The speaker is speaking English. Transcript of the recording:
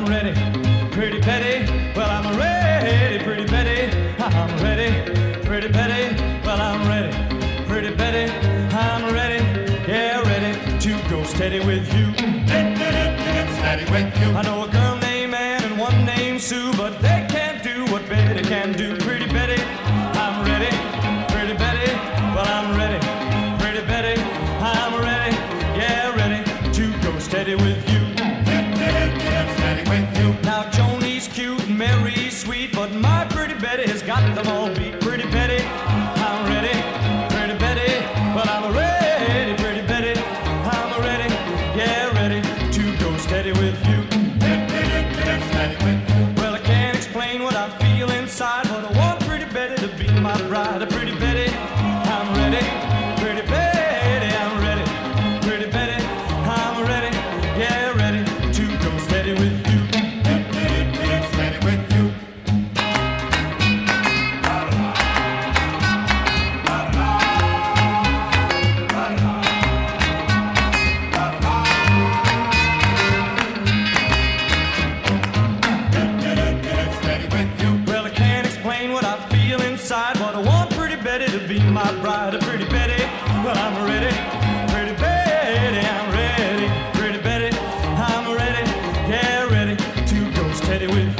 ready, pretty Betty. Well, I'm ready, pretty Betty. I'm ready, pretty Betty. Well, I'm ready, pretty Betty. I'm ready, yeah, ready to go steady with you. Steady with you. I know a girl named Ann and one named Sue, but they can't do what Betty can do. Pretty Betty, I'm ready, pretty Betty. Well, I'm ready, pretty Betty. I'm ready, yeah, ready to go steady with you. Steady with you. Now Joni's cute and Mary's sweet, but my pretty Betty has got them all beat. Pretty Betty, I'm ready, pretty Betty. Well, I'm ready, pretty Betty. I'm ready, yeah, ready to go steady with you. Steady with you. Well, I can't explain what I feel inside, but I want pretty Betty to be my bride. Pretty Betty, I'm ready, pretty Betty. I'm ready, pretty Betty. I'm ready, yeah, ready to go steady with you. Steady with you. Steady with you. Well, I can't explain what I feel inside, but I want pretty Betty to be my bride. Pretty Betty, well, I'm ready, pretty Betty. I'm ready, pretty Betty. I'm ready, yeah, ready to go steady with you.